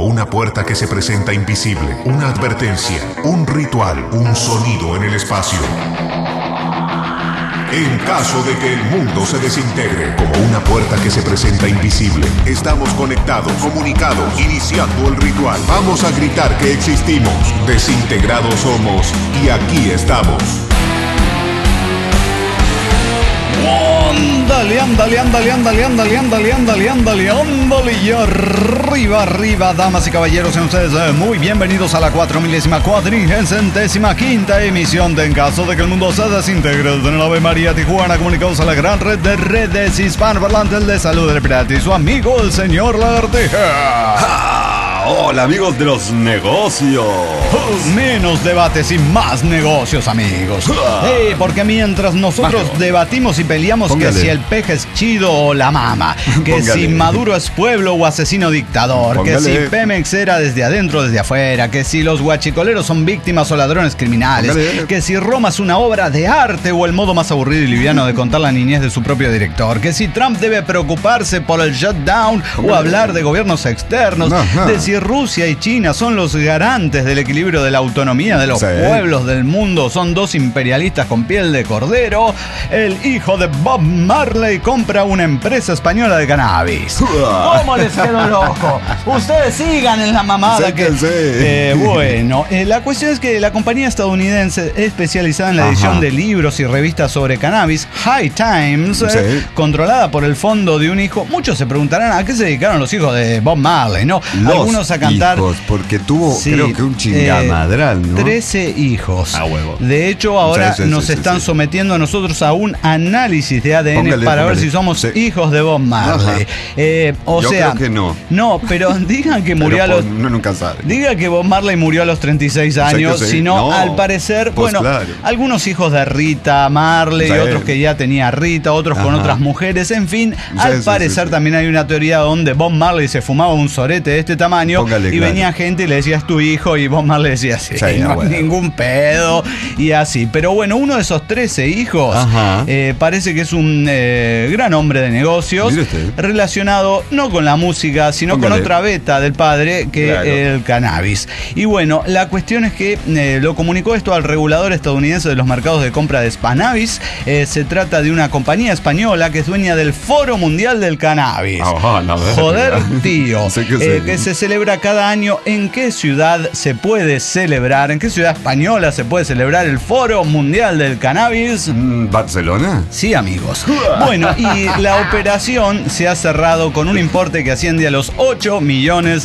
como una puerta que se presenta invisible, una advertencia, un ritual, un sonido en el espacio. En caso de que el mundo se desintegre, como una puerta que se presenta invisible, estamos conectados, comunicados, iniciando el ritual. Vamos a gritar que existimos, desintegrados somos y aquí estamos. Ándale, y arriba, damas y caballeros, sean ustedes muy bienvenidos a la 4044ª emisión de En Caso de que el Mundo se Desintegre de la Ave María Tijuana, comunicados a la gran red de redes hispanoparlantes de Salud del Pirata y su amigo el señor Lagartija. Hola amigos de los negocios. Menos debates y más negocios, amigos. Porque mientras nosotros debatimos y peleamos que si el peje es chido o la mama, que si Maduro es pueblo o asesino dictador, que si Pemex era desde adentro o desde afuera, que si los guachicoleros son víctimas o ladrones criminales, que si Roma es una obra de arte o el modo más aburrido y liviano de contar la niñez de su propio director, que si Trump debe preocuparse por el shutdown o hablar de gobiernos externos, de si Rusia y China son los garantes del equilibrio de la autonomía de los pueblos del mundo, son dos imperialistas con piel de cordero, el hijo de Bob Marley compra una empresa española de cannabis. ¿Cómo les quedó loco? Ustedes sigan en la mamada la cuestión es que la compañía estadounidense especializada en la edición de libros y revistas sobre cannabis, High Times, controlada por el fondo de un hijo. Muchos se preguntarán a qué se dedicaron los hijos de Bob Marley, ¿no? Algunos a cantar. Hijos, porque tuvo, creo que un chingamadral, ¿no? 13 hijos. A huevo. De hecho, ahora nos están sometiendo a nosotros a un análisis de ADN para ver si somos hijos de Bob Marley. Yo creo que no. No, pero digan que murió a los. Uno nunca sabe. Diga que Bob Marley murió a los 36 años, sino al parecer, algunos hijos de Rita Marley, otros que ya tenía Rita, otros con otras mujeres, en fin, al parecer también hay una teoría donde Bob Marley se fumaba un sorete de este tamaño y venía gente y le decía es tu hijo y Bob Marley decía no hay ningún pedo y así. Pero bueno, uno de esos 13 hijos parece que es un gran hombre de negocios relacionado no con la música, sino con otra beta del padre que el cannabis. Y bueno, la cuestión es que lo comunicó esto al regulador estadounidense de los mercados de compra de Spannabis. Se trata de una compañía española que es dueña del Foro Mundial del Cannabis. Joder, tío. Que se celebra cada año. ¿En qué ciudad se puede celebrar? ¿En qué ciudad española se puede celebrar el Foro Mundial del Cannabis? ¿Barcelona? Sí, amigos. Bueno, y la operación se ha cerrado con un importe que asciende a los $8 millones.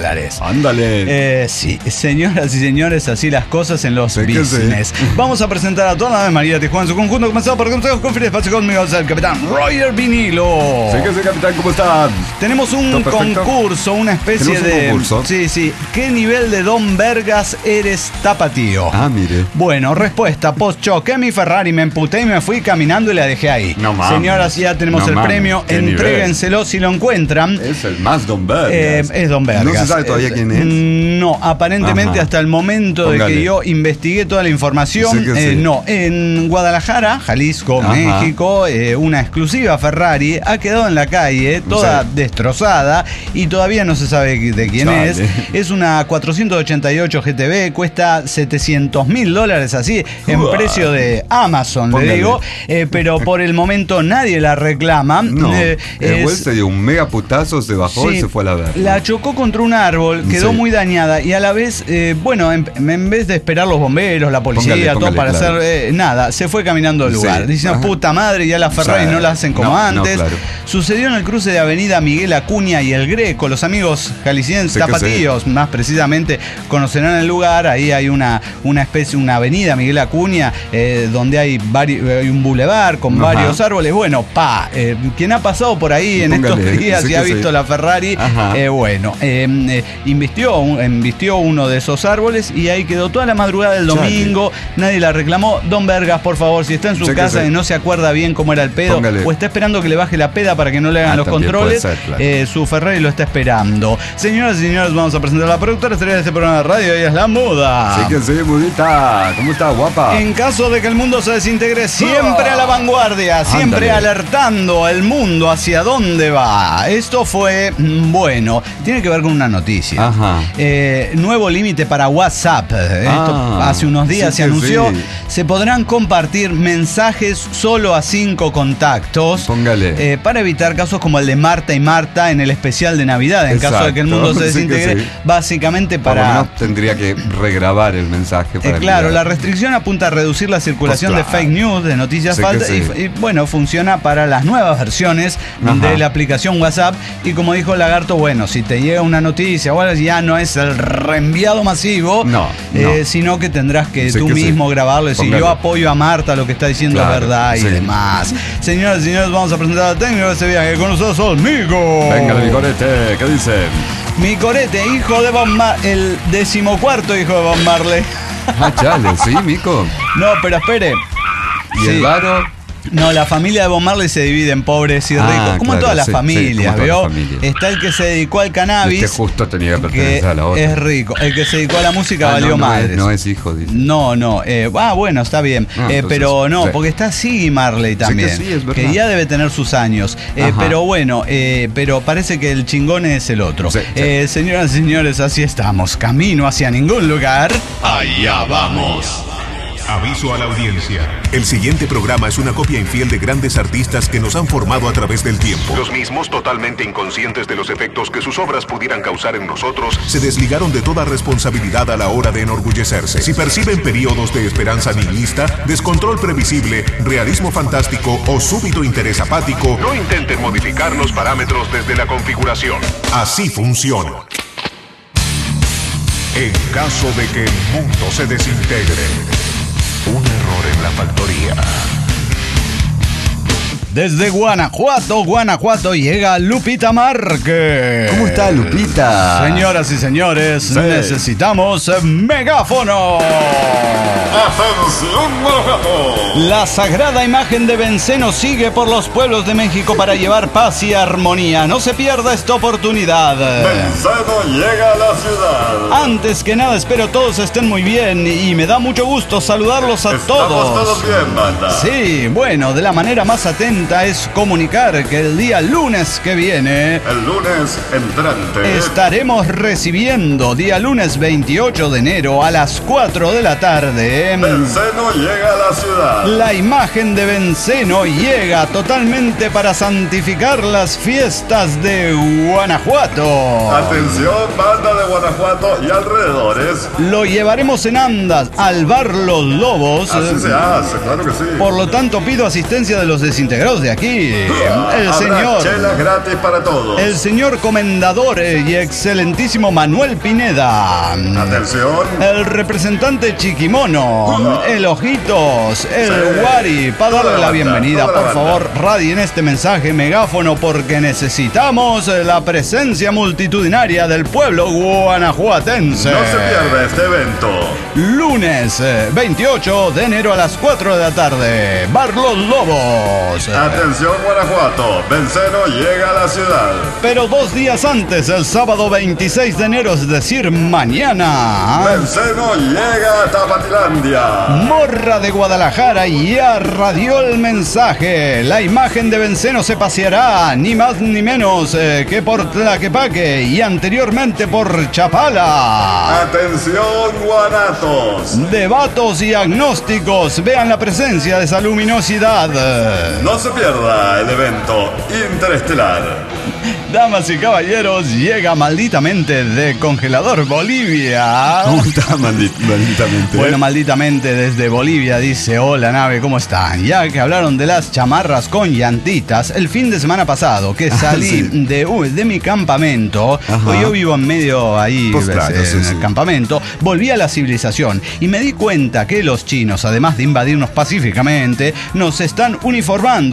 Ándale. Sí, señoras y señores, así las cosas en los business. Vamos a presentar a toda la Ave María Tijuana en su conjunto, comenzado por consejos con espacio conmigo, el capitán Roger Vinilo. Sí, capitán, ¿cómo están? Tenemos un concurso, una especie de... concurso? Sí. ¿Qué nivel de Don Vergas eres tapatío? Mire. Bueno, respuesta: post-choque mi Ferrari, me emputé y me fui caminando y la dejé ahí. No mames. Señoras, ya tenemos el premio. Entréguenselo si lo encuentran. Es el más Don Vergas. Es Don Vergas. ¿No se sabe todavía quién es? No, aparentemente hasta el momento de que yo investigué toda la información, no. En Guadalajara, Jalisco, México, una exclusiva Ferrari ha quedado en la calle, toda destrozada, y todavía no se sabe de quién es. Es una 488 GTB, cuesta $700,000 así, en precio de Amazon, le digo, pero por el momento nadie la reclama. Se dio un mega putazo, se bajó y se fue a la verga. La chocó contra un árbol, quedó muy dañada y a la vez, en vez de esperar los bomberos, la policía, todo para hacer nada, se fue caminando al lugar, diciendo puta madre, ya las Ferrari no la hacen como antes. Sucedió en el cruce de Avenida Miguel Acuña y El Greco. Los amigos jaliscienses, tapatíos más precisamente, conocerán el lugar. Ahí hay una avenida Miguel Acuña, donde hay un bulevar con varios árboles. Bueno, quien ha pasado por ahí en estos días y ha visto la Ferrari, invistió uno de esos árboles y ahí quedó toda la madrugada del domingo. Nadie la reclamó. Don Vergas, por favor, si está en su casa y no se acuerda bien cómo era el pedo, o está esperando que le baje la peda para que no le hagan los controles, su Ferrari lo está esperando. Señor Señoras y señores, vamos a presentar a la productora estrella de este programa de radio. Ella es la Muda. Sí que sí, Mudita. ¿Cómo estás, guapa? En caso de que el mundo se desintegre, siempre a la vanguardia, siempre alertando al mundo hacia dónde va. Esto fue, bueno, tiene que ver con una noticia. Ajá. Nuevo límite para WhatsApp. Esto hace unos días se anunció. Sí. Se podrán compartir mensajes solo a 5 contactos. Póngale. Para evitar casos como el de Marta y Marta en el especial de Navidad. En caso de que el mundo se desintegre, básicamente para... Por lo menos tendría que regrabar el mensaje. Para claro, la restricción apunta a reducir la circulación de fake news, de noticias falsas, y bueno, funciona para las nuevas versiones de la aplicación WhatsApp. Y como dijo Lagarto, bueno, si te llega una noticia, bueno, ya no es el reenviado masivo, sino que tendrás que tú mismo grabarlo y decir, yo apoyo a Marta, lo que está diciendo es verdad y demás. Señoras y señores, vamos a presentar al técnico de este viaje. Con nosotros, Mico. Venga, mi corete, ¿qué dice? Mi corete, hijo de Bob Marley, el 14º hijo de Bob Marley. Chale, sí, Mico. No, pero espere. ¿Y el varo? No, la familia de Bob Marley se divide en pobres y ricos, como en todas las familias, ¿vio? Está el que se dedicó al cannabis, que justo tenía que pertenecer a la otra. Es rico. El que se dedicó a la música valió madres. No es hijo, dice. No. Bueno, está bien. Pero no, porque está Siggy Marley también, que ya debe tener sus años. Pero bueno, pero parece que el chingón es el otro. Señoras y señores, así estamos. Camino hacia ningún lugar. Allá vamos. Aviso a la audiencia. El siguiente programa es una copia infiel de grandes artistas que nos han formado a través del tiempo. Los mismos, totalmente inconscientes de los efectos que sus obras pudieran causar en nosotros, se desligaron de toda responsabilidad a la hora de enorgullecerse. Si perciben periodos de esperanza nihilista, descontrol previsible, realismo fantástico o súbito interés apático, no intenten modificar los parámetros desde la configuración. Así funciona. En caso de que el mundo se desintegre. Un error en la factoría. Desde Guanajuato llega Lupita Márquez. ¿Cómo está, Lupita? Señoras y señores, necesitamos megáfono. ¡Atención, Guanajuato! La sagrada imagen de Benceno sigue por los pueblos de México para llevar paz y armonía. No se pierda esta oportunidad. Benceno llega a la ciudad. Antes que nada, espero todos estén muy bien y me da mucho gusto saludarlos a todos. Estamos todos bien, banda. Sí, bueno, de la manera más atenta es comunicar que el día lunes que viene, el lunes entrante, estaremos recibiendo día lunes 28 de enero a las 4 de la tarde. Benceno llega a la ciudad. La imagen de Benceno llega totalmente para santificar las fiestas de Guanajuato. Atención, banda de Guanajuato y alrededores. Lo llevaremos en andas al bar Los Lobos. Así se hace, claro que sí. Por lo tanto, pido asistencia de los desintegrados de aquí. El señor chela gratis para todos. El señor comendador y excelentísimo Manuel Pineda. Atención. El representante Chiquimono. El Ojitos. El Guari. Para darle la bienvenida, por favor, radien este mensaje megáfono porque necesitamos la presencia multitudinaria del pueblo guanajuatense. No se pierda este evento. Lunes 28 de enero a las 4 de la tarde. Bar Los Lobos. Atención, Guanajuato, Benceno llega a la ciudad. Pero 2 días antes, el sábado 26 de enero, es decir, mañana, Benceno llega a Tapatilandia. Morra de Guadalajara ya radió el mensaje. La imagen de Benceno se paseará ni más ni menos que por Tlaquepaque y anteriormente por Chapala. Atención, guanatos. Devatos y agnósticos, vean la presencia de esa luminosidad. No se pierda el evento interestelar. Damas y caballeros, llega malditamente de Congelador Bolivia. ¿Cómo está malditamente? Bueno, malditamente desde Bolivia dice: hola nave, ¿cómo están? Ya que hablaron de las chamarras con llantitas, el fin de semana pasado que salí de mi campamento, pues yo vivo en medio ahí, pues claro, en el campamento, volví a la civilización y me di cuenta que los chinos, además de invadirnos pacíficamente, nos están uniformando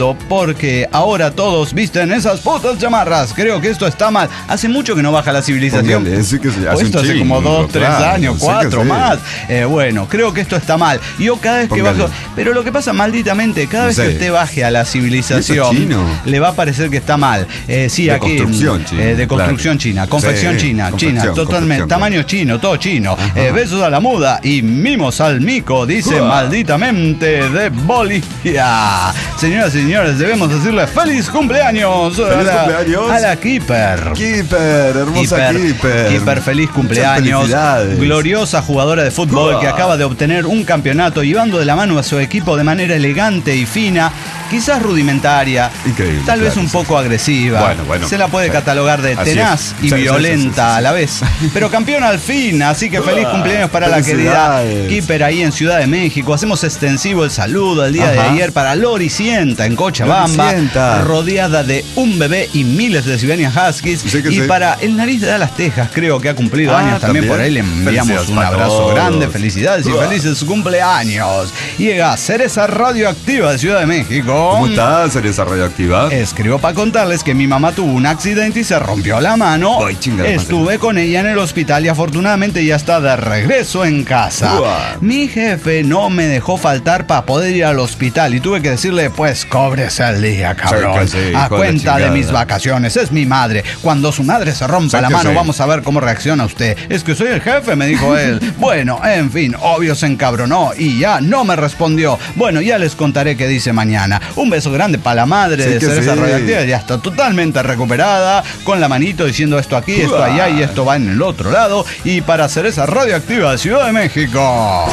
mundo porque ahora todos visten esas putas chamarras. Creo que esto está mal. Hace mucho que no baja la civilización. Esto hace como 2, 3 años, 4 más. Bueno, creo que esto está mal. Yo cada vez que bajo... Pero lo que pasa malditamente, cada vez que usted baje a la civilización, le va a parecer que está mal. Sí, aquí... de construcción china. Confección china. Totalmente. Tamaño chino, todo chino. Besos a la muda y mimos al mico, dice malditamente de Bolivia. Señoras y señores, debemos decirle feliz cumpleaños. ¡Feliz cumpleaños! A la Keeper. Hermosa Keeper. Keeper, feliz cumpleaños. Gloriosa jugadora de fútbol que acaba de obtener un campeonato llevando de la mano a su equipo de manera elegante y fina, quizás rudimentaria, increíble, tal vez un poco agresiva. Bueno, se la puede catalogar de tenaz y violenta a la vez. Pero campeona al fin, así que feliz cumpleaños para la querida Keeper ahí en Ciudad de México. Hacemos extensivo el saludo el día de ayer para Loricienta en Cochabamba, rodeada de un bebé y miles de siberian huskies. Para el Nariz de Dallas, Texas, creo que ha cumplido años también. Por ahí le enviamos un abrazo grande, felicidades y felices cumpleaños. Llega Cereza Radioactiva de Ciudad de México. ¿Cómo está Cereza Radioactiva? Escribo para contarles que mi mamá tuvo un accidente y se rompió la mano. Estuve con ella en el hospital y afortunadamente ya está de regreso en casa. Mi jefe no me dejó faltar para poder ir al hospital y tuve que decirle, pues cóbrese el día, cabrón. A cuenta de mis vacaciones. Es mi madre. Cuando su madre se rompa la mano, vamos a ver cómo reacciona usted. Es que soy el jefe, me dijo él. Bueno, en fin, obvio se encabronó y ya no me respondió. Bueno, ya les contaré qué dice mañana. Un beso grande para la madre de Cereza Radioactiva. Ya está totalmente recuperada, con la manito diciendo esto aquí, esto allá y esto va en el otro lado. Y para Cereza Radioactiva de Ciudad de México.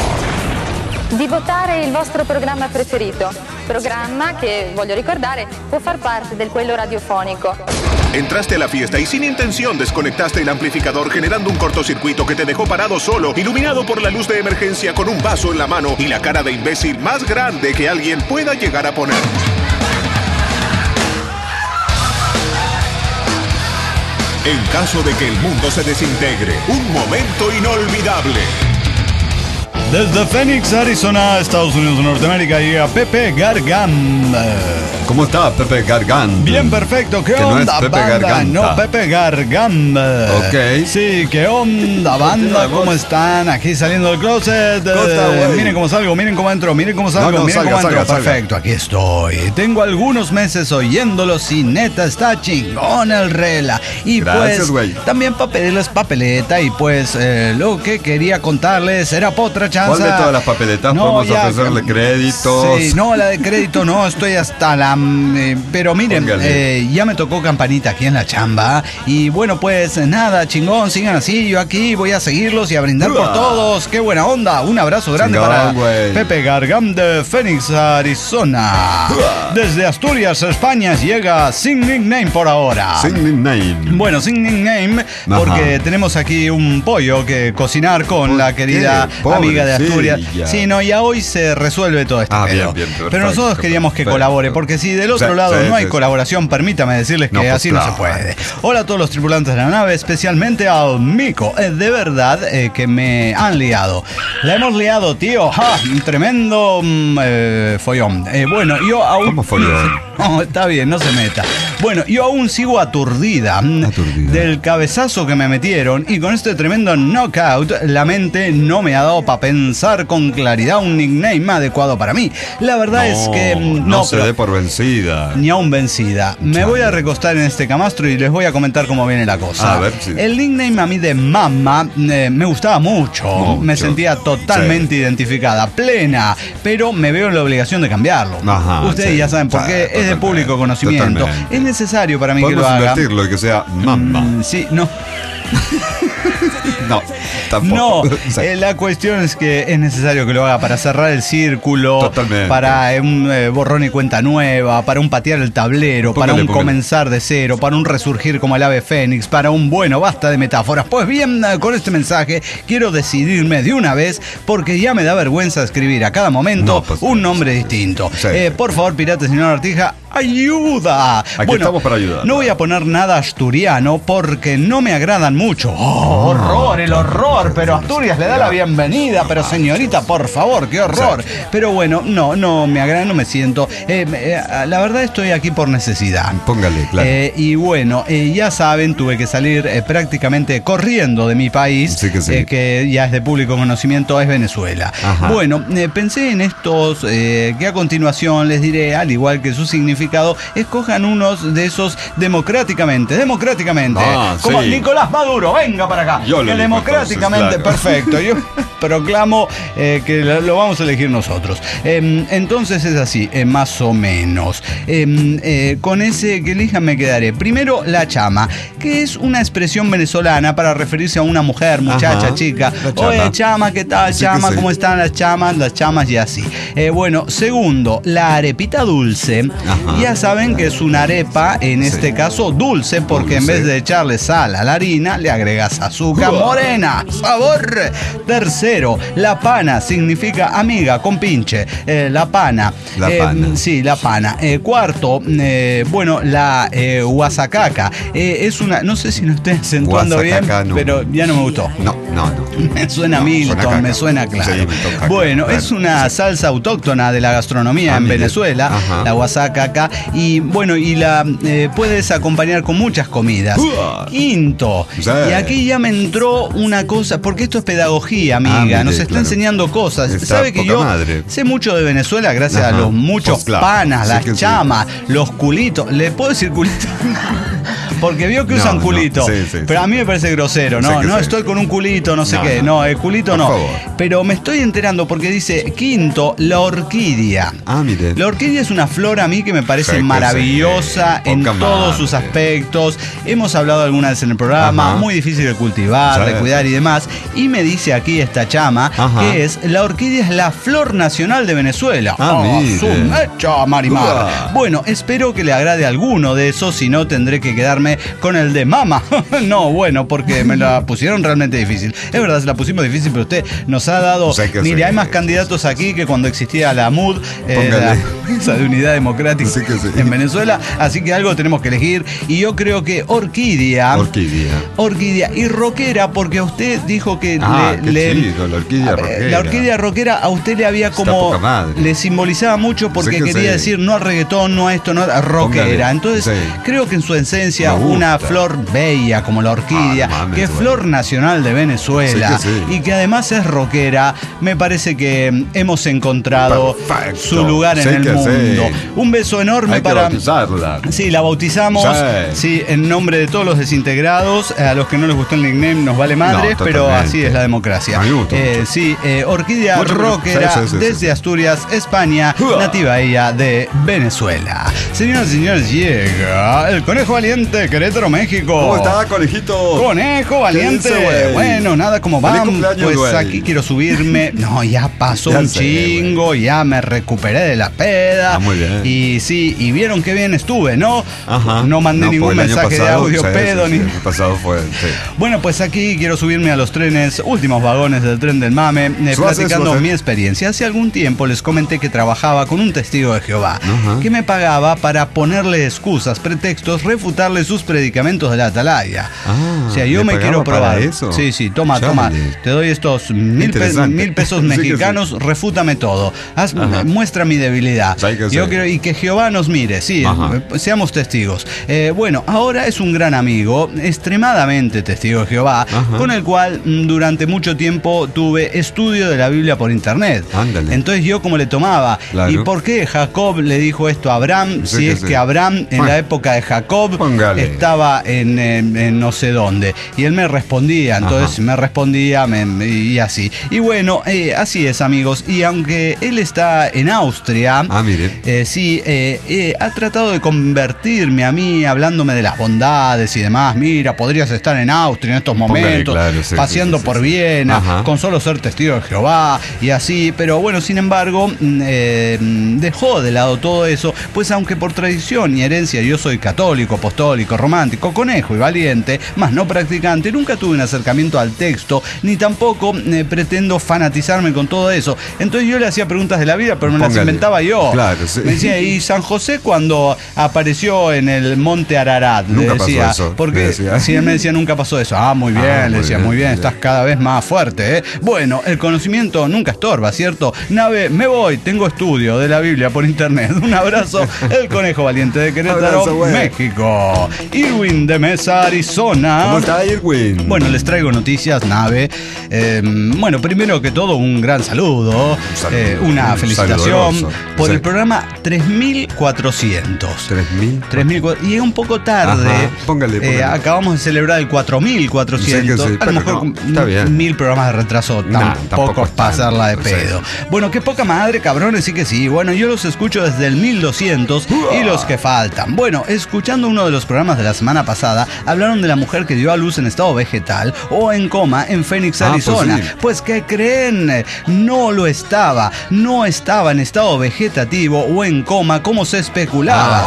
Di votare il vostro programma preferito. Programma che, voglio ricordare, può far parte del quello radiofonico. Entraste a la fiesta y sin intención desconectaste el amplificador generando un cortocircuito que te dejó parado solo, iluminado por la luz de emergencia con un vaso en la mano y la cara de imbécil más grande que alguien pueda llegar a poner. En caso de que el mundo se desintegre, un momento inolvidable. Desde Phoenix, Arizona, Estados Unidos de Norteamérica, llega Pepe Gargam. ¿Cómo está Pepe Gargam? Bien, perfecto. ¿Qué onda, no es Pepe banda? Garganta. No, Pepe Gargam. Ok. Sí, ¿qué onda, banda? ¿Cómo están? Aquí saliendo del closet. Miren cómo salgo, miren cómo entro, miren cómo salgo, miren cómo entro. Perfecto, aquí estoy. Tengo algunos meses oyéndolos y neta está chingón el rela. Y gracias, pues, también para pedirles papeleta y pues lo que quería contarles era otra chance. ¿Cuál de todas las papeletas podemos ofrecerle créditos? Sí, no, la de crédito no, estoy hasta la... pero miren, ya me tocó campanita aquí en la chamba. Y bueno, pues nada, chingón, sigan así. Yo aquí voy a seguirlos y a brindar por todos. ¡Qué buena onda! Un abrazo grande para Pepe Gargam de Phoenix, Arizona. Desde Asturias, España, llega Sin Nickname por ahora. Sin Nickname. Bueno, Sin Nickname, porque tenemos aquí un pollo que cocinar con la querida amiga de Asturias. Sí, no, ya hoy se resuelve todo esto. Bien, pero nosotros queríamos que colabore, porque si del otro lado no hay colaboración, permítame decirles que así no se puede. Hola a todos los tripulantes de la nave, especialmente al Mico. De verdad que me han liado. La hemos liado, tío. Un tremendo follón. Bueno, yo aún... ¿Cómo follón? No, está bien, no se meta. Bueno, yo aún sigo aturdida del cabezazo que me metieron y con este tremendo knockout la mente no me ha dado para pensar con claridad un nickname adecuado para mí. La verdad es que no se dé por vencida. Ni aún vencida. Me voy a recostar en este camastro y les voy a comentar cómo viene la cosa. A ver, sí. El nickname a mí de mamá me gustaba mucho. Me sentía totalmente identificada, plena, pero me veo en la obligación de cambiarlo. Ustedes ya saben por qué, es de público conocimiento. Es necesario para mí que lo haga. Podemos invertirlo y que sea mamá. Sí, no. No, tampoco. No, la cuestión es que es necesario que lo haga para cerrar el círculo. Totalmente. Para un borrón y cuenta nueva, para un patear el tablero, para un comenzar de cero, para un resurgir como el ave fénix, para un bueno, basta de metáforas. Pues bien, con este mensaje quiero decidirme de una vez porque ya me da vergüenza escribir a cada momento un nombre distinto. Por favor, pirata señor ¡Ayuda! Aquí estamos para ayudar. No voy a poner nada asturiano porque no me agradan mucho. ¡Horror! El horror. Pero Asturias le da la bienvenida. Pero señorita, por favor, qué horror. Pero bueno, no me agrada, no me siento. La verdad estoy aquí por necesidad. Póngale, claro. Y bueno, ya saben, tuve que salir prácticamente corriendo de mi país, que ya es de público conocimiento, es Venezuela. Ajá. Bueno, pensé en estos que a continuación les diré, al igual que su significado, escojan unos de esos democráticamente, como Nicolás Maduro, venga para acá. Yo lo democráticamente, entonces, claro. Perfecto. Yo proclamo que lo vamos a elegir nosotros. Entonces es así, más o menos. Con ese que elijan me quedaré. Primero, la chama, que es una expresión venezolana para referirse a una mujer, muchacha, chica. Oye, chama, ¿qué tal, chama? ¿Cómo están las chamas y así? Bueno, segundo, la arepita dulce. Ya saben que es una arepa, en este caso dulce, porque en vez de echarle sal a la harina, le agregas azúcar morena. ¡Sabor! Tercero, la pana significa amiga, compinche. La pana. Sí, la pana. Cuarto, bueno, la guasacaca. Es una, no sé si no estoy acentuando bien, pero ya no me gustó. No. Me suena Milton, me suena claro. Sí, bueno, claro. Es una salsa autóctona de la gastronomía en Venezuela, la guasacaca. Y bueno, y la puedes acompañar con muchas comidas. Quinto, y aquí ya me entró una cosa, porque esto es pedagogía, amiga. Nos está enseñando cosas. ¿Sabe que yo sé mucho de Venezuela gracias a los muchos panas, las chamas, los culitos? ¿Le puedo decir culito? Porque vio que usan culito. Pero a mí me parece grosero, ¿no? No estoy con un culito, no sé qué. No, el culito no. Pero me estoy enterando porque dice, quinto, la orquídea. Mire. La orquídea es una flor a mí que me parece maravillosa en todos sus aspectos. Hemos hablado alguna vez en el programa, muy difícil de cultivar, de cuidar y demás. Y me dice aquí esta chama que la orquídea es la flor nacional de Venezuela. Su mecha, Marimar. Bueno, espero que le agrade alguno de esos, si no tendré que quedarme con el de mama. No, bueno, porque me la pusieron realmente difícil. Es verdad, se la pusimos difícil, pero usted nos ha dado... Mire, hay más candidatos aquí que cuando existía la MUD, esa de Unidad Democrática en Venezuela, así que algo tenemos que elegir. Y yo creo que orquídea y rockera, porque a usted dijo que la orquídea rockera. La orquídea rockera a usted le había como... le simbolizaba mucho porque quería decir no al reggaetón, no a esto, no a rockera. Entonces, creo que en su esencia una flor bella como la orquídea, que es flor nacional de Venezuela y que además es rockera, me parece que hemos encontrado su lugar en el mundo. Un beso enorme para... bautizarla. Sí, la bautizamos. Sí, en nombre de todos los desintegrados. A los que no les gustó el nickname nos vale madres, pero así es la democracia. Orquídea rockera desde Asturias, España, nativa ella de Venezuela. Señoras y señores, llega el Conejo Valiente, Querétaro, México. ¿Cómo está, conejito? Conejo Valiente. Bueno, nada, ¿cómo van? Pues aquí quiero subirme. No, ya pasó un chingo, ya me recuperé de la peda. Muy bien. Y sí, y vieron qué bien estuve, ¿no? No mandé ningún mensaje de audio pedo ni... El pasado fue... Bueno, pues aquí quiero subirme a los trenes, últimos vagones del tren del mame, platicando mi experiencia. Hace algún tiempo les comenté que trabajaba con un testigo de Jehová, que me pagaba para ponerle excusas, pretextos, refutarle sus predicamentos de la atalaya. O sea, yo me quiero probar. Eso? Sí, toma. Te doy estos 1,000 pesos mexicanos, refútame todo. Muestra mi debilidad. Yo quiero, y que Jehová nos mire, seamos testigos. Bueno, ahora es un gran amigo, extremadamente testigo de Jehová, con el cual durante mucho tiempo tuve estudio de la Biblia por internet. Entonces yo como le tomaba, ¿y por qué Jacob le dijo esto a Abraham? Si es que Abraham en la época de Jacob estaba en no sé dónde. Y él me respondía, entonces me respondía y así. Y bueno, así es, amigos. Y aunque él está en Austria, ha tratado de convertirme a mí, hablándome de las bondades y demás. Mira, podrías estar en Austria en estos momentos, paseando por Viena, con solo ser testigo de Jehová y así. Pero bueno, sin embargo, dejó de lado todo eso, pues aunque por tradición y herencia yo soy católico, apostólico, chico romántico, conejo y valiente, más no practicante. Nunca tuve un acercamiento al texto, ni tampoco pretendo fanatizarme con todo eso. Entonces yo le hacía preguntas de la vida, pero me las inventaba yo. Claro, sí. Me decía, ¿y San José cuando apareció en el monte Ararat? Nunca le decía, pasó eso. porque si él me decía, nunca pasó eso. Ah, muy bien, le decía, muy bien, estás cada vez más fuerte, ¿eh? Bueno, el conocimiento nunca estorba, ¿cierto? Nave, me voy, tengo estudio de la Biblia por internet. Un abrazo, el conejo valiente de Querétaro, México. Irwin de Mesa, Arizona. ¿Cómo está, Irwin? Bueno, les traigo noticias, Nave. Bueno, primero que todo, un gran saludo, una felicitación por el programa 3400. 3000. Y es un poco tarde. Ajá, póngale. Acabamos de celebrar el 4400. Sí, a lo mejor está bien. 1000 programas de retraso, tampoco es pasarla de pedo. Bueno, qué poca madre, cabrones, sí que sí. Bueno, yo los escucho desde el 1200 y los que faltan. Bueno, escuchando uno de los programas de la semana pasada, hablaron de la mujer que dio a luz en estado vegetal o en coma en Phoenix, Arizona. Pues, ¿qué creen? No lo estaba. No estaba en estado vegetativo o en coma como se especulaba.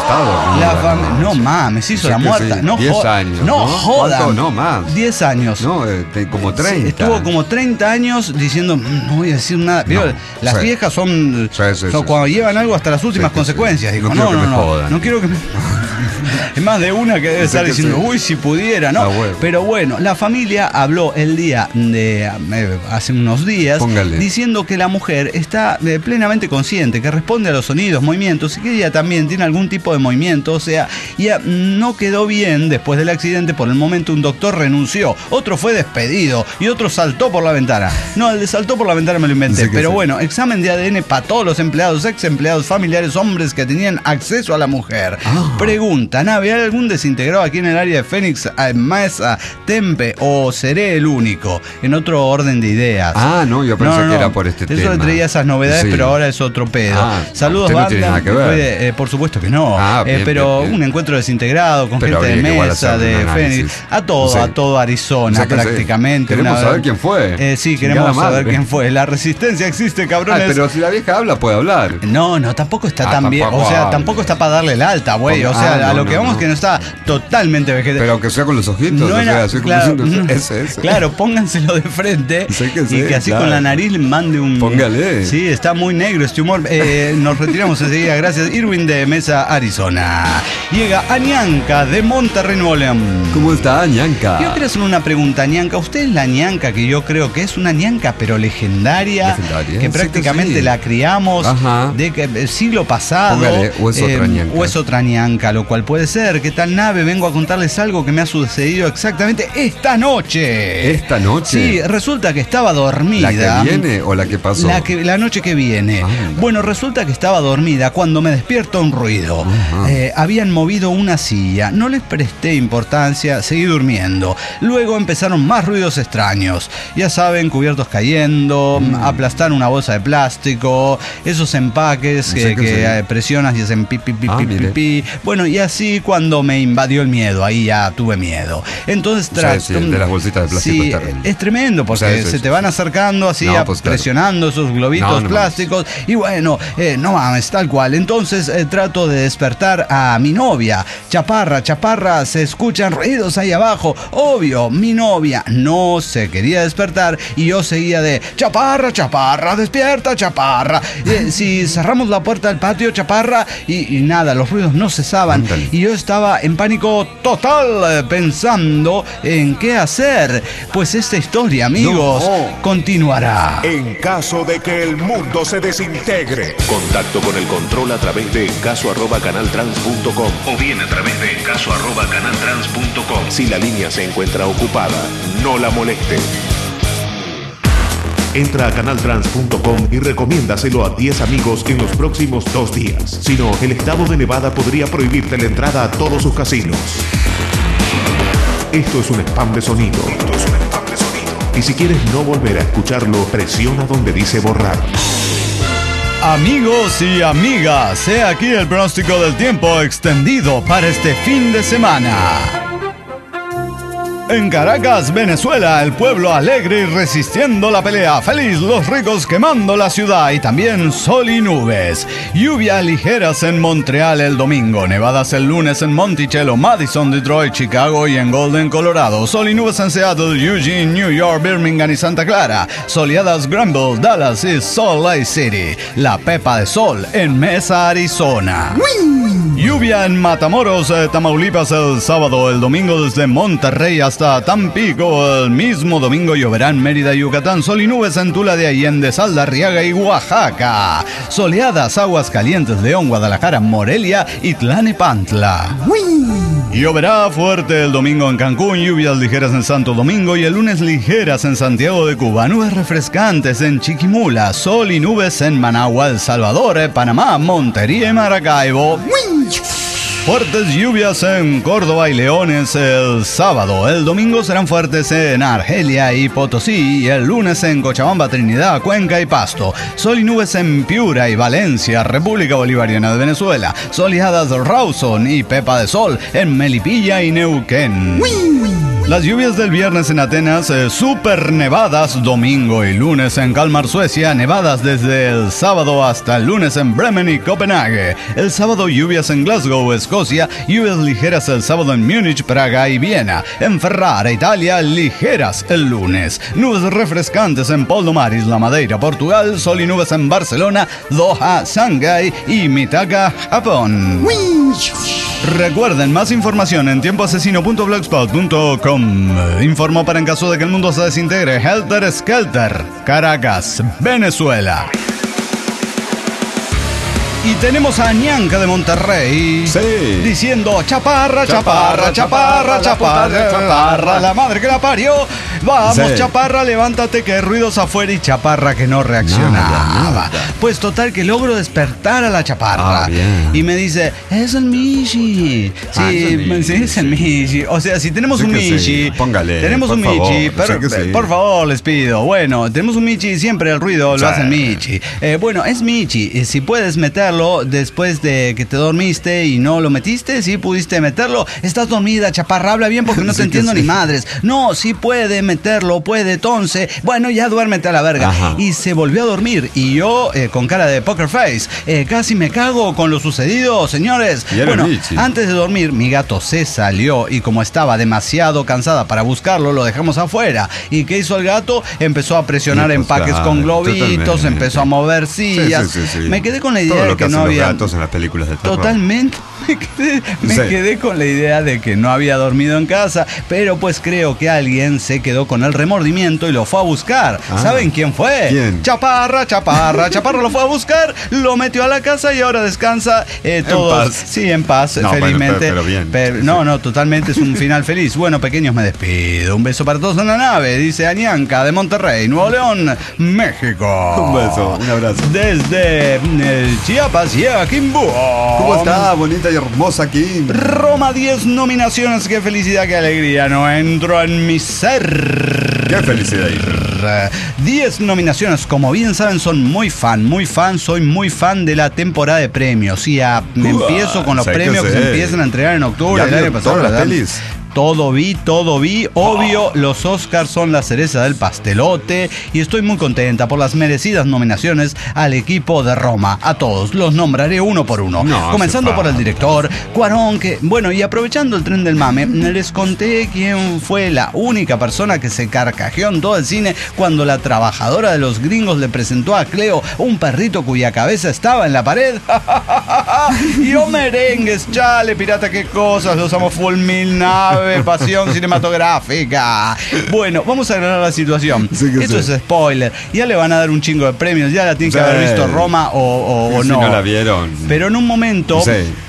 No mames, hizo la muerta. No 10 años. No jodan. No más. 10 años. No, como 30. Sí, estuvo como 30 años diciendo, no voy a decir nada. Las viejas son cuando llevan algo hasta las últimas consecuencias. Dijo, no quiero que me... Es más de una que debe estar diciendo, uy, si pudiera, ¿no? Pero bueno, la familia habló el día de hace unos días, diciendo que la mujer está plenamente consciente, que responde a los sonidos, movimientos, y que ella también tiene algún tipo de movimiento. O sea, ya no quedó bien después del accidente. Por el momento un doctor renunció, otro fue despedido y otro saltó por la ventana. No, el de saltó por la ventana me lo inventé. Pero bueno, examen de ADN para todos los empleados, ex empleados, familiares, hombres que tenían acceso a la mujer. Pregunta, Nave, ¿hay algún desintegrado aquí en el área de Phoenix, Mesa, Tempe, o seré el único? En otro orden de ideas. No, yo pensé que era por este tema. Eso le traía esas novedades, pero ahora es otro pedo. Saludos, banda. No tiene nada que ver. Por supuesto que no. Pero un encuentro desintegrado con gente de Mesa, de Phoenix, a todo Arizona, prácticamente. Queremos saber quién fue. Sí, queremos saber quién fue. La resistencia existe, cabrones. Pero si la vieja habla, puede hablar. No, tampoco está tan bien. O sea, tampoco está para darle el alta, güey. O sea, a lo que vamos es que no está totalmente vegetal. Pero aunque sea con los ojitos. No era, así claro, pónganselo de frente y que así con la nariz le mande un... Póngale. Sí, está muy negro este humor. Nos retiramos enseguida. Gracias, Irwin de Mesa, Arizona. Llega Añanca de Monterrey, Nuevo León. ¿Cómo está, Añanca? Yo quiero hacer una pregunta, Añanca. ¿Usted es la Añanca que yo creo que es una Añanca pero legendaria? Que prácticamente la criamos de que siglo pasado. Póngale, o es otra Añanca. O es otra Añanca, lo cual puede ser. ¿Qué tal, Nave? Vengo a contarles algo que me ha sucedido exactamente esta noche. ¿Esta noche? Sí, resulta que estaba dormida. ¿La que viene o la que pasó? La noche que viene. Bueno, resulta que estaba dormida cuando me despierta un ruido. Habían movido una silla. No les presté importancia, seguí durmiendo. Luego empezaron más ruidos extraños. Ya saben, cubiertos cayendo, aplastar una bolsa de plástico, esos empaques que presionas y hacen pi. Bueno, y así cuando me invadió el miedo, ahí ya tuve miedo. Entonces de las bolsitas de plástico es tremendo porque se te van acercando así, presionando esos globitos plásticos. Y bueno, no mames, tal cual. Entonces trato de despertar a mi novia. Chaparra, se escuchan ruidos ahí abajo. Obvio, mi novia no se quería despertar y yo seguía de Chaparra, despierta, Chaparra. Si cerramos la puerta del patio, Chaparra, y nada, los ruidos no cesaban. Y yo estaba en pánico total pensando en qué hacer. Pues esta historia, amigos, continuará. En caso de que el mundo se desintegre. Contacto con el control a través de encaso@canaltrans.com o bien a través de encaso@canaltrans.com. Si la línea se encuentra ocupada, no la moleste. Entra a canaltrans.com y recomiéndaselo a 10 amigos en los próximos 2 días. Si no, el estado de Nevada podría prohibirte la entrada a todos sus casinos. Esto es un spam de sonido. Y si quieres no volver a escucharlo, presiona donde dice borrar. Amigos y amigas, he aquí el pronóstico del tiempo extendido para este fin de semana. En Caracas, Venezuela, el pueblo alegre y resistiendo la pelea. Feliz los ricos quemando la ciudad. Y también sol y nubes. Lluvias ligeras en Montreal el domingo. Nevadas el lunes en Monticello, Madison, Detroit, Chicago y en Golden, Colorado. Sol y nubes en Seattle, Eugene, New York, Birmingham y Santa Clara. Soleadas Granville, Dallas y Salt Lake City. La pepa de sol en Mesa, Arizona. Lluvia en Matamoros, Tamaulipas el sábado. El domingo desde Monterrey hasta Tampico. El mismo domingo lloverá en Mérida, Yucatán. Sol y nubes en Tula de Allende, Saldarriaga y Oaxaca. Soleadas Aguascalientes, León, Guadalajara, Morelia y Tlanepantla. Lloverá fuerte el domingo en Cancún, lluvias ligeras en Santo Domingo y el lunes ligeras en Santiago de Cuba, nubes refrescantes en Chiquimula, sol y nubes en Managua, El Salvador, Panamá, Montería y Maracaibo. Fuertes lluvias en Córdoba y Leones el sábado. El domingo serán fuertes en Argelia y Potosí. Y el lunes en Cochabamba, Trinidad, Cuenca y Pasto. Sol y nubes en Piura y Valencia, República Bolivariana de Venezuela. Soleadas Rawson y Pepa de Sol en Melipilla y Neuquén. Las lluvias del viernes en Atenas, super nevadas domingo y lunes en Kalmar, Suecia, nevadas desde el sábado hasta el lunes en Bremen y Copenhague. El sábado lluvias en Glasgow, Escocia, lluvias ligeras el sábado en Múnich, Praga y Viena. En Ferrara, Italia, ligeras el lunes. Nubes refrescantes en Poldomar, Isla Madeira, Portugal, sol y nubes en Barcelona, Doha, Shanghái y Mitaka, Japón. Recuerden, más información en tiempoasesino.blogspot.com. Informó para en caso de que el mundo se desintegre Helter Skelter, Caracas, Venezuela. Y tenemos a Ñanca de Monterrey diciendo chaparra, chaparra, chaparra, chaparra, chaparra, la madre que la parió. Vamos, chaparra, levántate que hay ruidos afuera. Y chaparra que no reaccionaba. Pues total que logro despertar a la chaparra. Y me dice, es el Michi. Sí, es el Michi. O sea, si tenemos un Michi, póngale, tenemos un Michi, por favor, les pido. Bueno, tenemos un Michi, siempre el ruido lo hace el Michi. Bueno, es Michi. Si puedes meterlo después de que te dormiste y no lo metiste, si pudiste meterlo. Estás dormida, chaparra, habla bien porque no te entiendo ni madres. No, sí puede meterlo, puede, entonces, bueno, ya duérmete a la verga. Y se volvió a dormir y yo, con cara de poker face, casi me cago con lo sucedido, señores. Bueno, antes de dormir, mi gato se salió y como estaba demasiado cansada para buscarlo, lo dejamos afuera. ¿Y qué hizo el gato? Empezó a presionar empaques con globitos, empezó a mover sillas. Me quedé con la idea de que no había gatos en las películas de terror. Totalmente. Me quedé con la idea de que no había dormido en casa, pero pues creo que alguien se quedó con el remordimiento y lo fue a buscar. ¿Saben quién fue? ¿Quién? Chaparra lo fue a buscar, lo metió a la casa y ahora descansa todos. En paz. Sí, en paz, no, felizmente. Pero bien. No, totalmente es un final feliz. Bueno, pequeños, me despido. Un beso para todos en la nave, dice Añanca de Monterrey, Nuevo León, México. Un beso, un abrazo. Desde Chiapas, Quimbú. ¿Cómo está? Bonita y hermosa aquí. Roma, 10 nominaciones. Qué felicidad, qué alegría. No entro en mi ser. Qué felicidad. 10 nominaciones. Como bien saben, soy muy fan. Soy muy fan de la temporada de premios. Y me empiezo con los premios que se empiezan a entregar en octubre del año pasado. Todas las pelis. Todo vi. Obvio, los Oscars son la cereza del pastelote y estoy muy contenta por las merecidas nominaciones al equipo de Roma. A todos los nombraré uno por uno. Comenzando por el director, Cuarón, que, bueno, y aprovechando el tren del mame, les conté quién fue la única persona que se carcajeó en todo el cine cuando la trabajadora de los gringos le presentó a Cleo un perrito cuya cabeza estaba en la pared. Y oh merengues, chale, pirata, qué cosas, los amo full mil naves. Pasión cinematográfica. Bueno, vamos a aclarar la situación. Esto es spoiler. Ya le van a dar un chingo de premios. Ya la tienen que haber visto Roma o no. No la vieron. Pero en un momento.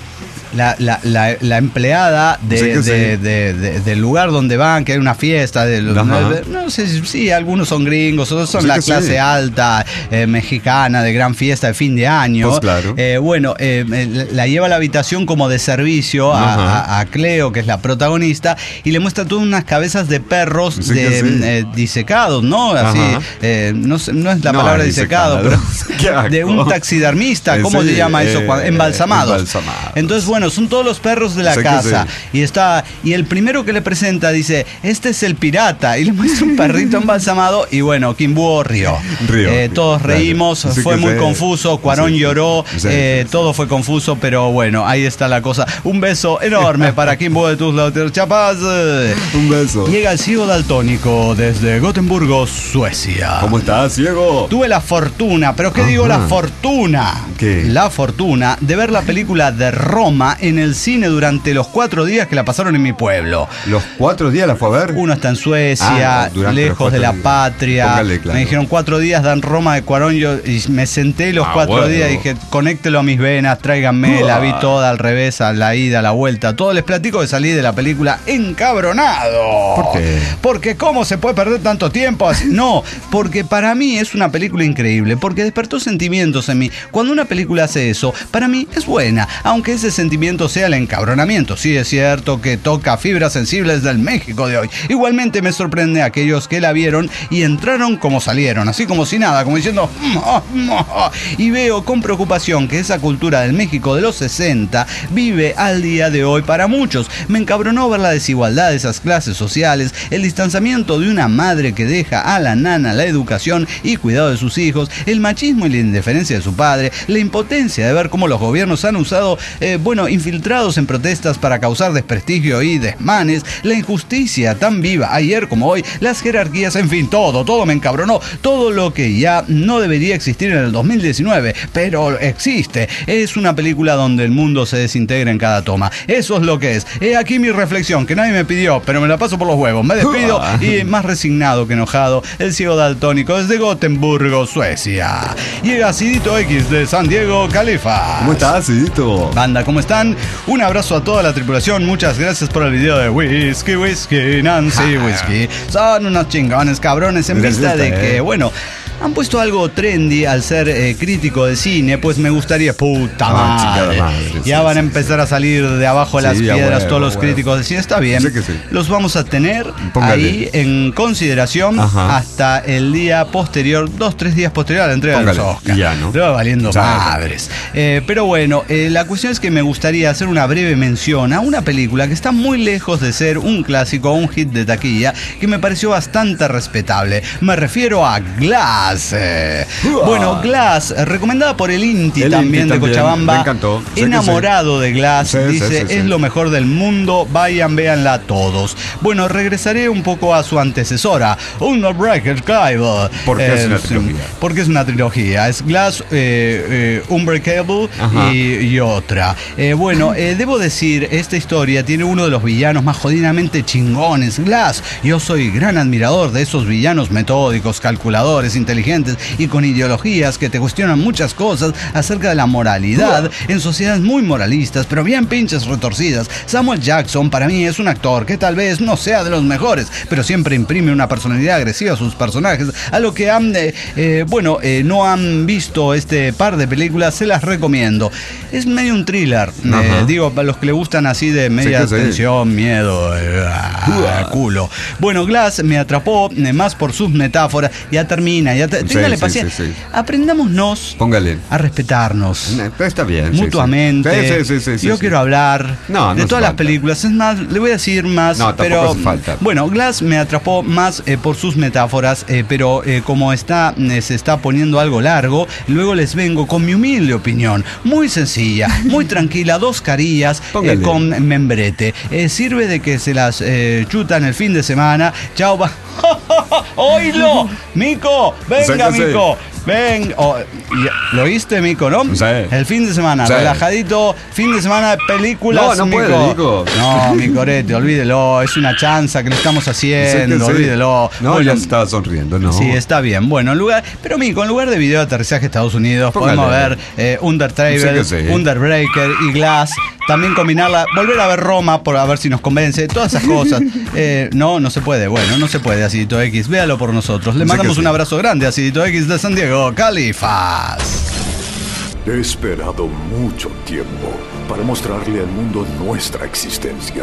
La empleada del lugar donde van, que hay una fiesta, no sé si algunos son gringos, otros son la clase alta mexicana de gran fiesta de fin de año. Pues claro. La lleva a la habitación como de servicio a Cleo, que es la protagonista, y le muestra todas unas cabezas de perros disecados, ¿no? Así, no es la palabra disecado, pero de un taxidermista, ¿cómo se llama eso? Embalsamado. Entonces, bueno, bueno, son todos los perros de la casa. Y el primero que le presenta dice, este es el pirata. Y le muestra un perrito embalsamado. Y bueno, Quimbuo rió. Todos reímos, fue muy confuso. Cuarón lloró, todo fue confuso, pero bueno, ahí está la cosa. Un beso enorme para Quimbuo de Tuslauter Chiapas. Un beso. Llega el ciego daltónico desde Gotemburgo, Suecia. ¿Cómo estás, ciego? Tuve la fortuna, pero ¿qué digo la fortuna? ¿Qué? La fortuna de ver la película de Roma en el cine durante los 4 días que la pasaron en mi pueblo. ¿Los 4 días la fue a ver? Uno está en Suecia, lejos de la patria. Póngale, claro. Me dijeron 4 días dan Roma de Cuarón. Yo y me senté los 4 días y dije, conéctelo a mis venas, tráiganme. La vi toda al revés, a la ida, a la vuelta. Todo les platico que salí de la película encabronado. ¿Por qué? Porque ¿cómo se puede perder tanto tiempo así? No, porque para mí es una película increíble, porque despertó sentimientos en mí. Cuando una película hace eso, para mí es buena, aunque ese sentimiento sea el encabronamiento. Sí es cierto que toca fibras sensibles del México de hoy. Igualmente me sorprende a aquellos que la vieron y entraron como salieron, así como si nada, como diciendo... Y veo con preocupación que esa cultura del México de los 60 vive al día de hoy para muchos. Me encabronó ver la desigualdad de esas clases sociales, el distanciamiento de una madre que deja a la nana la educación y cuidado de sus hijos, el machismo y la indiferencia de su padre, la impotencia de ver cómo los gobiernos han usado, infiltrados en protestas para causar desprestigio y desmanes, la injusticia tan viva ayer como hoy, las jerarquías, en fin, todo me encabronó, todo lo que ya no debería existir en el 2019, pero existe. Es una película donde el mundo se desintegra en cada toma. Eso es lo que es. He aquí mi reflexión, que nadie me pidió, pero me la paso por los huevos. Me despido y más resignado que enojado, el ciego daltónico desde Gotemburgo, Suecia. Llega Cidito X de San Diego, Califa. ¿Cómo estás, Cidito? Banda, ¿cómo están? Un abrazo a toda la tripulación. Muchas gracias por el video de Whisky, Nancy Whisky. Son unos chingones, cabrones, en vista de que, bueno... Han puesto algo trendy al ser crítico de cine, pues me gustaría... ¡Puta madre! Ya van a empezar a salir de abajo las piedras todos los críticos de cine. Está bien. Sí que sí. Los vamos a tener ahí en consideración hasta el día posterior, 2-3 días posterior a la entrega de los Oscars. Ya, ¿no? Te va valiendo madres. Pero bueno, la cuestión es que me gustaría hacer una breve mención a una película que está muy lejos de ser un clásico o un hit de taquilla, que me pareció bastante respetable. Me refiero a Glass. Bueno, Glass, recomendada por el Inti también de Cochabamba. Me encantó. Enamorado de Glass, dice, es lo mejor del mundo, vayan, véanla todos. Bueno, regresaré un poco a su antecesora, Unbreakable. ¿Por qué es una trilogía? Porque es una trilogía, es Glass, Unbreakable y otra. Debo decir, esta historia tiene uno de los villanos más jodidamente chingones, Glass. Yo soy gran admirador de esos villanos metódicos, calculadores, inteligentes y con ideologías que te cuestionan muchas cosas acerca de la moralidad en sociedades muy moralistas, pero bien pinches retorcidas. Samuel Jackson para mí es un actor que tal vez no sea de los mejores, pero siempre imprime una personalidad agresiva a sus personajes. A lo que no han visto este par de películas, se las recomiendo. Es medio un thriller, digo, para los que le gustan así de media tensión, miedo, culo. Bueno, Glass me atrapó más por sus metáforas. Ya termina, téngale paciencia. Aprendámonos a respetarnos. Está bien. Mutuamente. Yo quiero hablar de todas las películas. Es más, le voy a decir más. No, pero hace falta. Bueno, Glass me atrapó más por sus metáforas, pero como se está poniendo algo largo, luego les vengo con mi humilde opinión. Muy sencilla, muy tranquila, 2 carillas con membrete. Sirve de que se las chutan el fin de semana. Chao, va. ¡Oílo! ¡Mico! ¡Venga, Mico! Ven, ¿lo oíste, Mico, no? Sí. El fin de semana, relajadito, fin de semana de películas, no Mico. Puede, Mico. No, Micorete, olvídelo, es una chanza que le estamos haciendo, olvídelo. No, bueno, ya estaba sonriendo, ¿no? Sí, está bien. Bueno, pero Mico, en lugar de video de aterrizaje Estados Unidos, podemos ver Undertale, Underbreaker y Glass. También combinarla, volver a ver Roma, por a ver si nos convence, todas esas cosas. No se puede, no se puede, Acidito X, véalo por nosotros. Le mandamos un abrazo grande a Acidito X de San Diego, Califas. He esperado mucho tiempo para mostrarle al mundo nuestra existencia.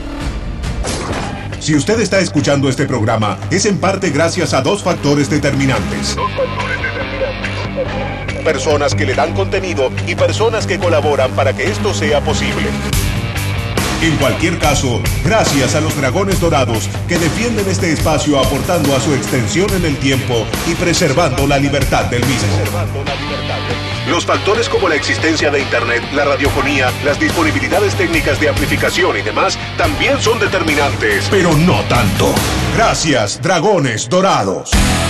Si usted está escuchando este programa, es en parte gracias a 2 factores determinantes. personas que le dan contenido y personas que colaboran para que esto sea posible. En cualquier caso, gracias a los Dragones Dorados que defienden este espacio aportando a su extensión en el tiempo y preservando la libertad del mismo. Los factores como la existencia de Internet, la radiofonía, las disponibilidades técnicas de amplificación y demás también son determinantes, pero no tanto. Gracias, Dragones Dorados.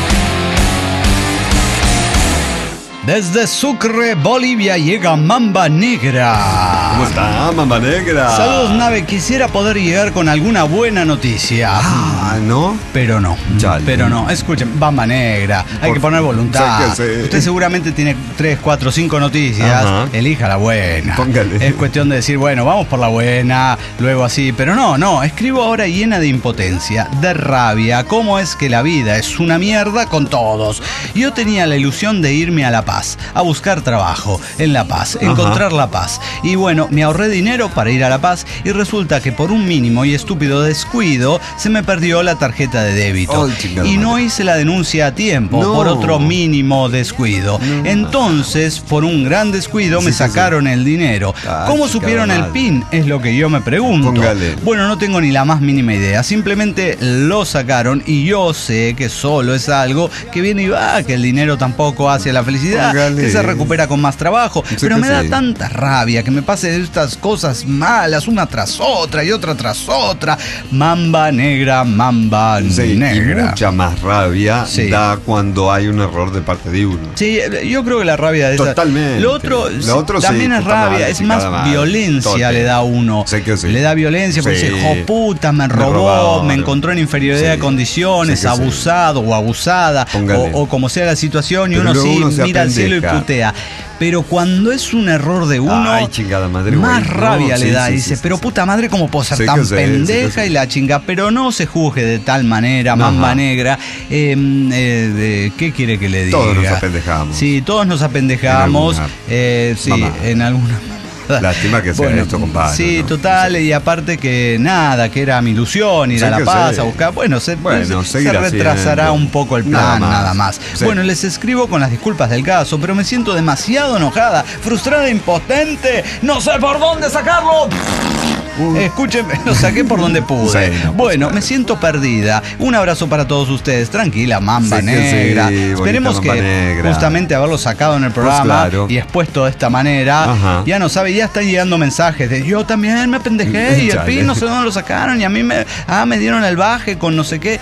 Desde Sucre, Bolivia, llega Mamba Negra. ¿Cómo está, Mamba Negra? Saludos, nave. Quisiera poder llegar con alguna buena noticia. ¿No? Pero no. Chale. Pero no. Escuchen, Mamba Negra. Hay que poner voluntad. Usted seguramente tiene 3, 4, 5 noticias. Ajá. Elija la buena. Póngale. Es cuestión de decir, bueno, vamos por la buena, luego así. Pero no. Escribo ahora llena de impotencia, de rabia. ¿Cómo es que la vida es una mierda con todos? Yo tenía la ilusión de irme a La Paz, a buscar trabajo en La Paz, encontrar la paz. Y bueno, me ahorré dinero para ir a La Paz y resulta que por un mínimo y estúpido descuido se me perdió la tarjeta de débito. Y no hice la denuncia a tiempo por otro mínimo descuido. Entonces, por un gran descuido me sacaron el dinero. ¿Cómo supieron el PIN? Es lo que yo me pregunto. Póngale. Bueno, no tengo ni la más mínima idea. Simplemente lo sacaron y yo sé que solo es algo que viene y va, que el dinero tampoco hace la felicidad. Que se recupera con más trabajo, pero me da tanta rabia que me pase estas cosas malas una tras otra y otra tras otra. Mamba Negra, Mamba Negra. Y mucha más rabia da cuando hay un error de parte de uno. Sí, yo creo que la rabia de totalmente. Lo otro también es rabia, es más violencia le da a uno. Sé que sí. Le da violencia porque dice, hijo puta, me robó, me encontró en inferioridad de condiciones, abusado o abusada, o como sea la situación, y uno mira al cielo y putea. Pero cuando es un error de uno, más rabia le da. Dice, pero puta madre, ¿cómo puedo ser tan pendeja? Y la chinga, pero no se juzgue de tal manera, Mamba Negra. ¿Qué quiere que le diga? Todos nos apendejamos. Sí, todos nos apendejamos. En alguna. Lástima que sea esto, compadre. Sí, ¿no? Total, y aparte que nada, que era mi ilusión ir a La Paz a buscar. Bueno, se retrasará un poco el plan, nada más. Bueno, les escribo con las disculpas del caso, pero me siento demasiado enojada, frustrada, impotente. No sé por dónde sacarlo. Escúchenme, lo saqué por donde pude. Bueno, me siento perdida. Un abrazo para todos ustedes. Tranquila, Mamba Negra. Esperemos que justamente haberlo sacado en el programa y expuesto de esta manera, ya no sabe, ya están llegando mensajes de yo también me pendejé y el PIN no sé dónde lo sacaron y a mí me dieron el baje con no sé qué.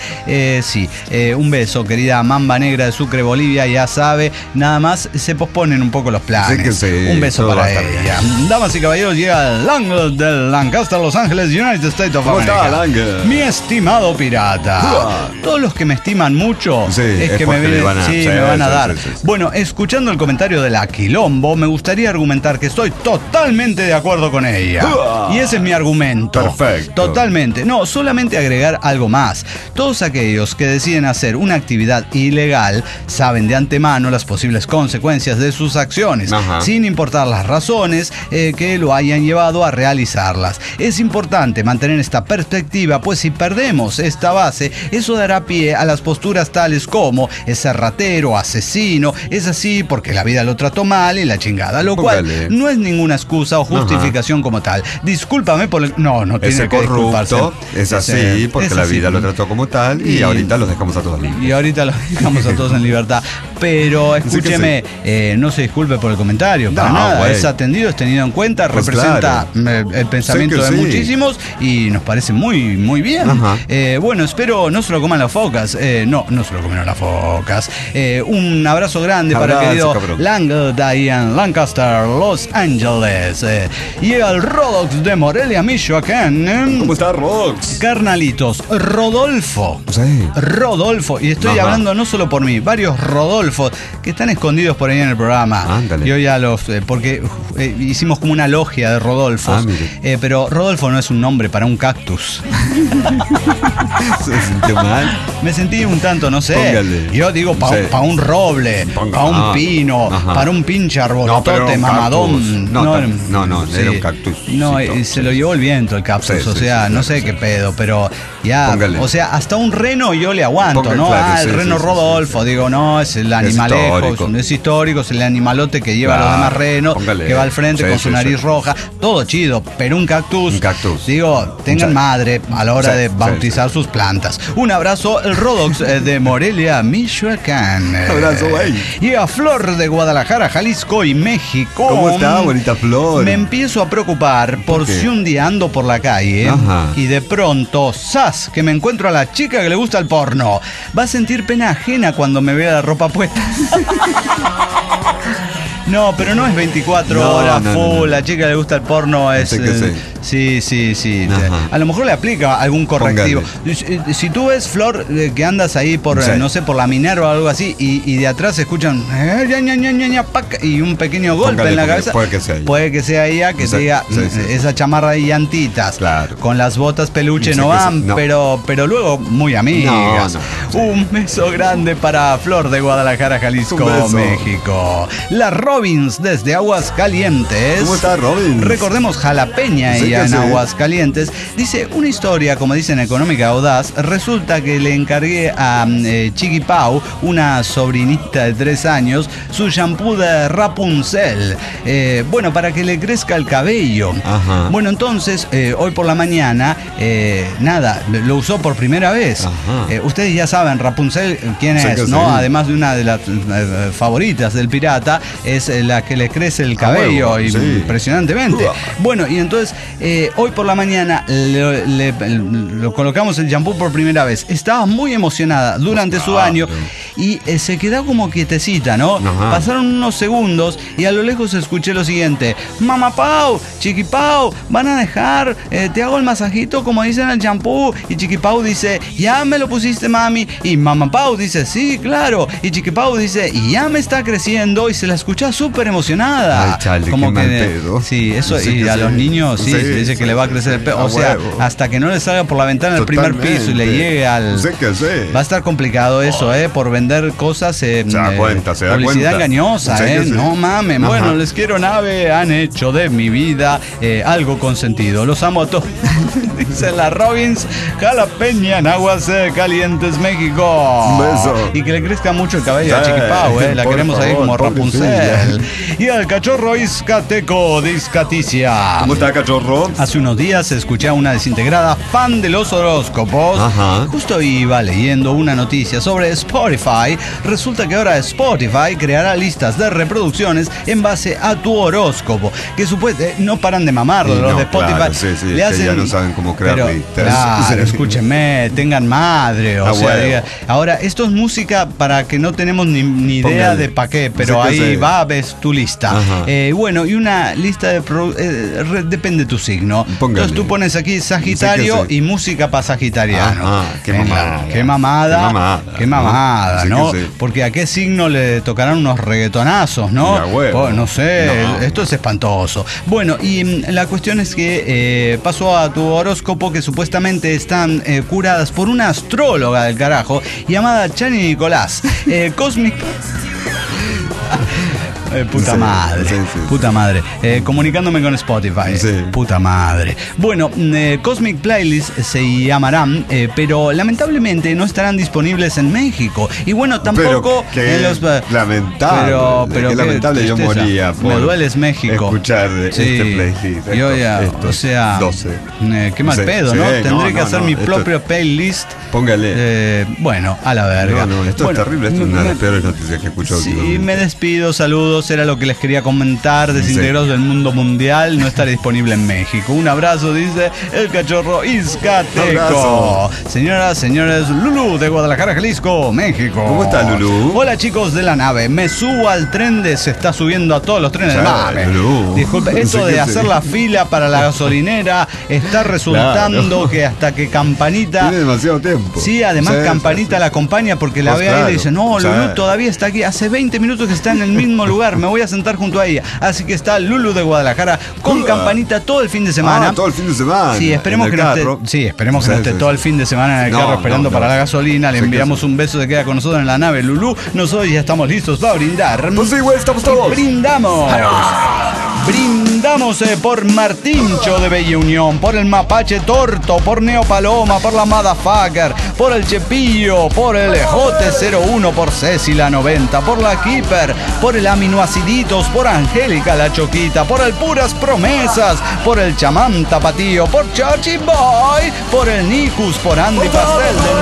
Un beso, querida Mamba Negra de Sucre, Bolivia, ya sabe. Nada más se posponen un poco los planes. Un beso para ella. Damas y caballeros, llega el Lange del Lancaster, Los Ángeles, United States of America. Mi estimado pirata. Todos los que me estiman mucho es que me van a dar. Bueno, escuchando el comentario de la Quilombo, me gustaría argumentar que estoy totalmente de acuerdo con ella. Y ese es mi argumento. Perfecto. Totalmente. No, solamente agregar algo más. Todos aquellos que deciden hacer una actividad ilegal saben de antemano las posibles consecuencias de sus acciones, sin importar las razones que lo hayan llevado a realizarlas. Es importante mantener esta perspectiva, pues si perdemos esta base, eso dará pie a las posturas tales como es ser ratero, asesino, es así porque la vida lo trató mal y la chingada, lo cual no es ninguna excusa o justificación como tal. Discúlpame por el... No tiene que disculparse. Es así porque la vida lo trató como tal y ahorita los dejamos a todos libres. Y ahorita los dejamos a todos en libertad. Pero escúcheme, no se disculpe por el comentario, para nada. Es atendido, es tenido en cuenta, representa el pensamiento de muchísimos y nos parece muy, muy bien. Bueno, espero no se lo coman las focas. No se lo comieron las focas. Un abrazo grande para el querido Lange, Diane, Lancaster, Los Ángeles. Y el Rodox de Morelia, Michoacán. ¿Cómo está, Rodox? Carnalitos, Rodolfo. Rodolfo. Y estoy hablando no solo por mí, varios Rodolfos que están escondidos por ahí en el programa. Ándale. Yo ya los... porque hicimos como una logia de Rodolfos. Pero Rodolfo no es un nombre para un cactus. ¿Se sintió mal? Me sentí un tanto, no sé. Póngale. Yo digo para un roble, para un pino, para un pinche arbolotote mamadón. No, era un cactus. No, se lo llevó el viento el cactus, o sea, no sé qué pedo, pero ya, póngale. O sea, hasta un reno yo le aguanto, póngale, ¿no? Claro, el reno Rodolfo, digo, no, es el animalejo, es histórico, es el animalote que lleva a los demás renos, que va al frente con su nariz roja, todo chido, pero un cactus, digo, tengan madre a la hora de bautizar sus plantas. Un abrazo, el Rodox de Morelia, Michoacán. Un abrazo, güey. Y a Flor de Guadalajara, Jalisco y México. ¿Cómo está, bonita Flor? Me empiezo a preocupar por si un día ando por la calle y de pronto, ¡zas!, que me encuentro a la chica que le gusta el porno. Va a sentir pena ajena cuando me vea la ropa puesta. No, pero no es 24 horas full. La chica le gusta el porno, es... Sí. A lo mejor le aplica algún correctivo. Si tú ves, Flor, que andas ahí por, no sé, por la Minerva o algo así, y de atrás se escuchan y un pequeño golpe en la cabeza. Puede que sea ella que te diga esa chamarra de llantitas. Claro. Con las botas peluche no van, pero luego muy amigas. Un beso grande para Flor de Guadalajara, Jalisco, México. La Robins desde Aguascalientes. ¿Cómo está Robins? Recordemos jalapeña ella en Aguascalientes. Dice, una historia, como dicen, económica audaz. Resulta que le encargué a Chiqui Pau, una sobrinita de 3 años, su shampoo de Rapunzel. Bueno, para que le crezca el cabello. Ajá. Bueno, entonces, hoy por la mañana, lo usó por primera vez. Ustedes ya saben, Rapunzel, quién es, ¿no? Sí. Además de una de las favoritas del pirata, es la que le crece el cabello impresionantemente. Bueno, y entonces hoy por la mañana lo colocamos el shampoo por primera vez. Estaba muy emocionada durante su año y se quedó como quietecita, ¿no? Pasaron unos segundos y a lo lejos escuché lo siguiente: Mamá Pau, Chiqui Pau, van a dejar, te hago el masajito como dicen el shampoo. Y Chiqui Pau dice, ya me lo pusiste, mami. Y Mamá Pau dice, sí, claro. Y Chiqui Pau dice, y ya me está creciendo. Y se la escucha súper emocionada. Ay, chale, como qué que, mal pedo. Sí, eso, y a los niños dice que le va a crecer el pelo. O sea, hasta que no le salga por la ventana el primer piso y le llegue al... Va a estar complicado eso, por vender cosas. Se da cuenta. Publicidad engañosa, no mames. Bueno, les quiero nave, han hecho de mi vida algo con sentido. Los amo a todos. Dice la Robins, jalapeña en Aguascalientes, México. Un beso. Y que le crezca mucho el cabello a Chiqui Pau, la queremos ahí como Rapunzel. Y al cachorro Iscateco de Iscaticia. ¿Cómo está, cachorro? Hace unos días escuché a una desintegrada fan de los horóscopos. Justo iba leyendo una noticia sobre Spotify. Resulta que ahora Spotify creará listas de reproducciones en base a tu horóscopo. Que supuestamente no paran de mamarlo los de Spotify. Claro, le hacen, ya no saben cómo crear listas. Claro, escúchenme, tengan madre. O sea, diga, ahora, esto es música para que no tenemos ni idea de pa' qué, pero ahí va, ves tu lista. Bueno, y una lista de depende de tu signo. Entonces tú pones aquí Sagitario y música para sagitariano. Qué mamada. Qué mamada, ¿no? Porque a qué signo le tocarán unos reggaetonazos, ¿no? No sé, esto es espantoso. Bueno, y la cuestión es que pasó a tu horóscopo que supuestamente están curadas por una astróloga del carajo llamada Chani Nicolás. Cosmic... puta madre. Comunicándome con Spotify. Puta madre. Bueno, Cosmic Playlist se llamarán, pero lamentablemente no estarán disponibles en México. Y bueno, tampoco en los... Lamentable. Pero lamentable, yo moría por... Me dueles México. Escuchar este playlist. Yo ya, o sea... 12. Qué mal pedo, ¿no? Tendré que hacer mi propio playlist. Póngale. Bueno, a la verga. Esto es terrible. Esto es una de las peores noticias que he escuchado. Sí, me despido. Saludos. Era lo que les quería comentar. Desintegrados del mundo mundial. No estaré disponible en México. Un abrazo, dice el cachorro Iscateco. Señoras, señores, Lulú de Guadalajara, Jalisco, México. ¿Cómo está, Lulú? Hola, chicos de la nave. Me subo al tren se está subiendo a todos los trenes de nave. Disculpe, esto de hacer la fila para la gasolinera está resultando que hasta que Campanita... Tiene demasiado tiempo. Sí, además Campanita la acompaña porque la ve ahí y le dice, no, Lulú todavía está aquí. Hace 20 minutos que está en el mismo lugar. lugar, me voy a sentar junto a ella. Así que está Lulu de Guadalajara con campanita todo el fin de semana. Todo el fin de semana. Sí, esperemos que no esté todo el fin de semana en el carro esperando para la gasolina. Le enviamos un beso, se queda con nosotros en la nave Lulu. Nosotros ya estamos listos para brindar. Pues sí, güey, estamos todos. Brindamos. Brindamos por Martincho de Bella Unión, por el Mapache Torto, por Neo Paloma, por la Motherfucker, por el Chepillo, por el J01, por Ceci la 90, por la Keeper, por el Aminoaciditos, por Angélica la Choquita, por el Puras Promesas, por el Chamán Tapatío, por Chachi Boy, por el Nicus, por Andy Pastel del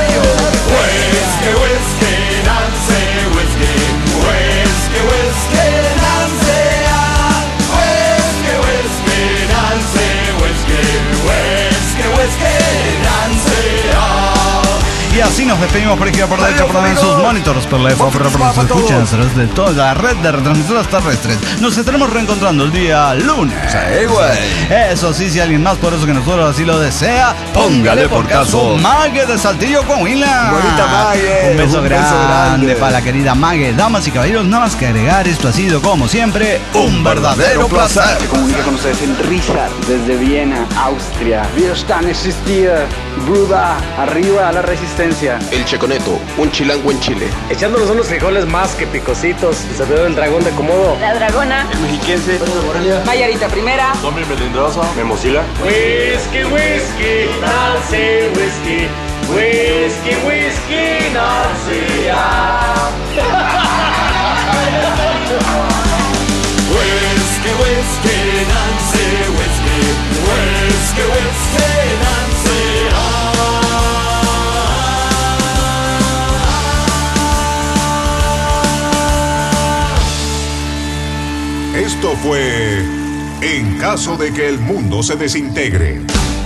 Y así nos despedimos por izquierda, por derecha, por sus monitores, por la FO, por nos escuchan a través de toda la red de retransmisoras terrestres. Nos estaremos reencontrando el día lunes. Sí, güey. Eso sí, si alguien más por eso que nosotros así lo desea, póngale por caso Mague de Saltillo, Coahuila. Bonita Mague. Un beso grande para la querida Mague. Damas y caballeros, nada más que agregar, esto ha sido como siempre un verdadero placer. Se comunica con ustedes en Richard desde Viena, Austria. Wir están existida, Bruda, arriba a la resistencia. El Checoneto, un chilango en Chile. Echándonos unos frijoles más que picositos. El servidor del Dragón de Komodo. La Dragona. El Mexiquense. Mayarita Primera. Tommy Melindrosa. Memosila. Whisky, whisky, Nancy, whisky. Whisky, whisky, Nancy. Whisky, whisky, Nancy, whisky. Whisky, whisky, Nancy. Esto fue En caso de que el mundo se desintegre.